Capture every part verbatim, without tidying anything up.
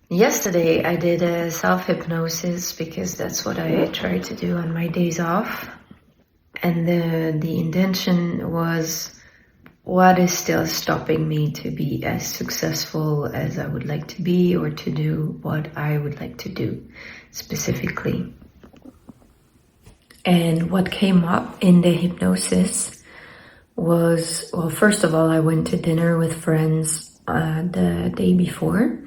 Yesterday I did a self-hypnosis because that's what I try to do on my days off. And the, the intention was, what is still stopping me to be as successful as I would like to be, or to do what I would like to do specifically. And what came up in the hypnosis was, well, first of all, I went to dinner with friends uh, the day before,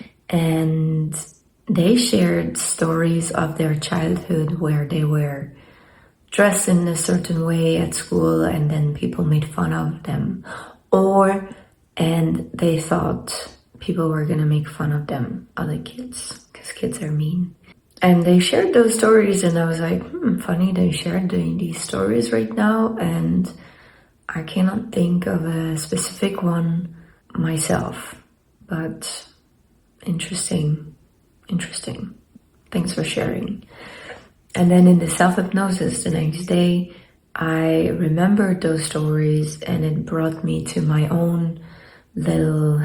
and they shared stories of their childhood where they were dressed in a certain way at school and then people made fun of them, or and they thought people were gonna make fun of them, other kids, because kids are mean. And they shared those stories, and I was like, hmm, funny they shared the, these stories right now, and I cannot think of a specific one myself, but interesting, interesting. Thanks for sharing. And then in the self-hypnosis the next day, I remembered those stories, and it brought me to my own little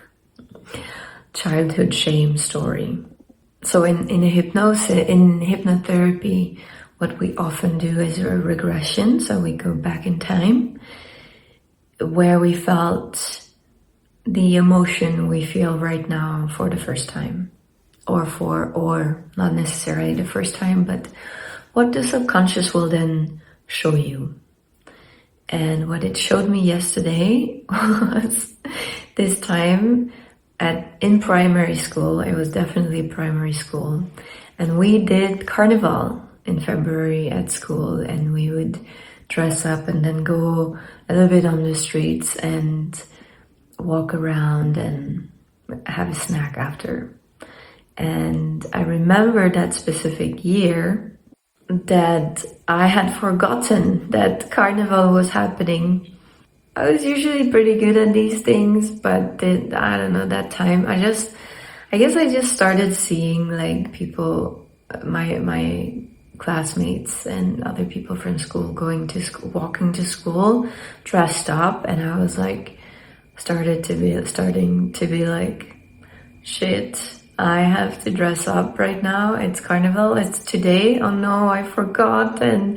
childhood shame story. So in, in a hypnosis, in hypnotherapy, what we often do is a regression. So we go back in time where we felt the emotion we feel right now for the first time. Or for, or not necessarily the first time, but what the subconscious will then show you. And what it showed me yesterday was this time at in primary school. It was definitely primary school, and we did carnival in February at school, and we would dress up and then go a little bit on the streets and walk around and have a snack after. And I remember that specific year that I had forgotten that carnival was happening. I was usually pretty good at these things, but the, I don't know, that time I just, I guess I just started seeing like people, my, my classmates and other people from school going to school, walking to school dressed up. And I was like, started to be, starting to be like, shit, I have to dress up right now. It's carnival. It's today. Oh no, I forgot. And,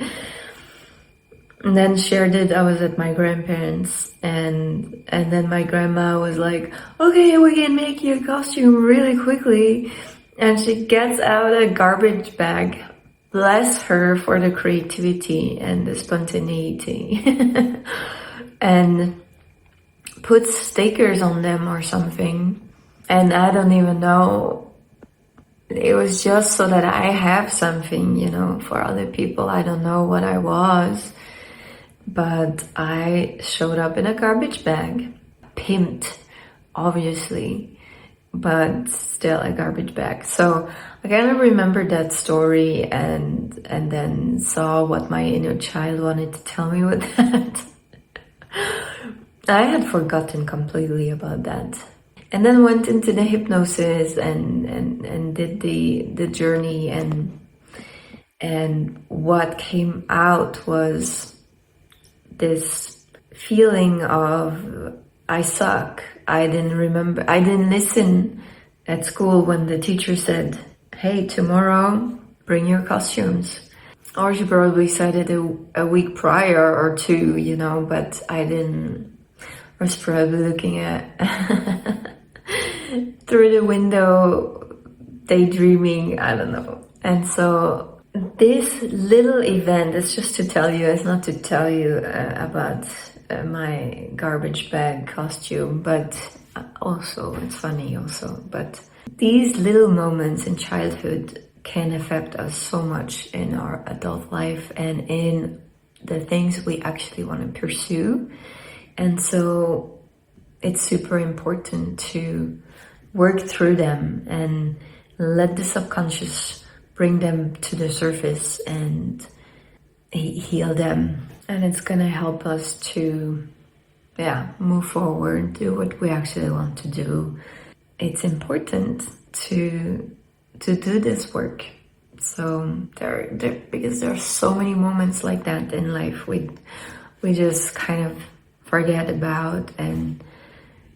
and then shared it. I was at my grandparents, and and then my grandma was like, okay, we can make you a costume really quickly. And she gets out a garbage bag. Bless her for the creativity and the spontaneity. And puts stickers on them or something. And I don't even know, it was just so that I have something, you know, for other people. I don't know what I was, but I showed up in a garbage bag, pimped, obviously, but still a garbage bag. So I kind of remembered that story, and and then saw what my inner child wanted to tell me with that. I had forgotten completely about that. And then went into the hypnosis and, and, and did the, the journey, and, and what came out was this feeling of, I suck. I didn't remember, I didn't listen at school when the teacher said, hey, tomorrow, bring your costumes. Or she probably said it a, a week prior or two, you know, but I didn't, I was probably looking at through the window, daydreaming, I don't know. And so this little event is just to tell you, it's not to tell you uh, about uh, my garbage bag costume, but also, it's funny also, but these little moments in childhood can affect us so much in our adult life and in the things we actually want to pursue. And so it's super important to work through them and let the subconscious bring them to the surface and heal them. And it's gonna help us to, yeah, move forward, do what we actually want to do. It's important to to do this work. So there, there because there are so many moments like that in life we we just kind of forget about, and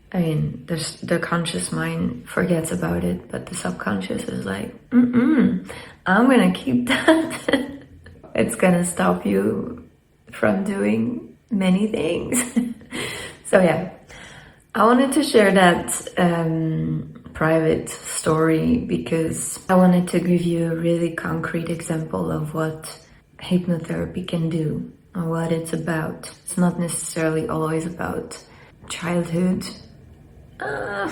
I mean, there's, the conscious mind forgets about it, but the subconscious is like, mm-mm, I'm gonna keep that. It's gonna stop you from doing many things. So yeah, I wanted to share that um, private story because I wanted to give you a really concrete example of what hypnotherapy can do and what it's about. It's not necessarily always about childhood. Uh,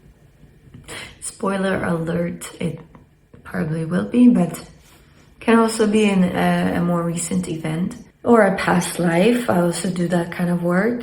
spoiler alert, it probably will be, but can also be in a, a more recent event or a past life. I also do that kind of work,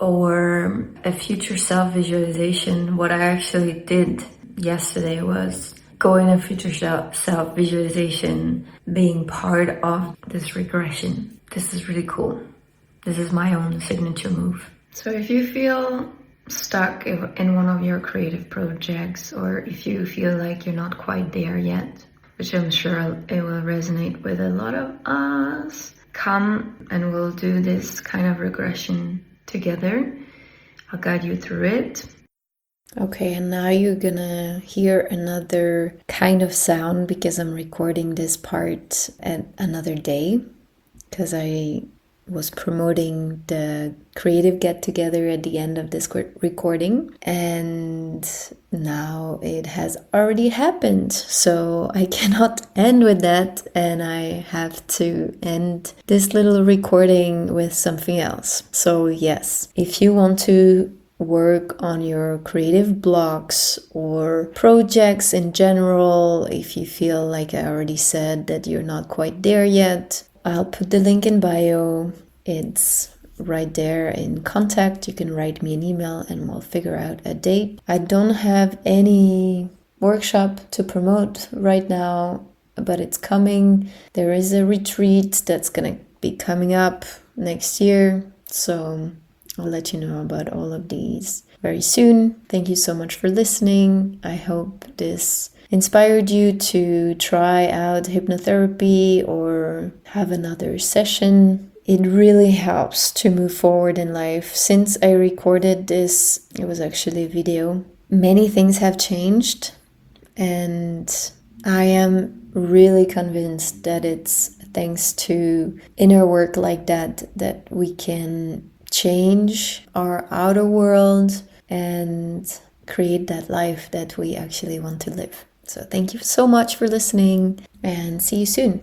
or a future self visualization. What I actually did yesterday was go in a future self visualization being part of this regression. This is really cool. This is my own signature move. So if you feel stuck in one of your creative projects, or if you feel like you're not quite there yet, which I'm sure it will resonate with a lot of us, come and we'll do this kind of regression together. I'll guide you through it. Okay, and now you're gonna hear another kind of sound because I'm recording this part at another day, because I was promoting the creative get-together at the end of this recording, and now it has already happened, so I cannot end with that, and I have to end this little recording with something else. So yes, if you want to work on your creative blocks or projects in general, if you feel like I already said that you're not quite there yet, I'll put the link in bio. It's right there in contact. You can write me an email and we'll figure out a date. I don't have any workshop to promote right now, but it's coming. There is a retreat that's gonna be coming up next year, so I'll let you know about all of these very soon. Thank you so much for listening. I hope this inspired you to try out hypnotherapy or have another session. It really helps to move forward in life. Since I recorded this, it was actually a video, many things have changed, and I am really convinced that it's thanks to inner work like that that we can change our outer world and create that life that we actually want to live. So thank you so much for listening, and see you soon.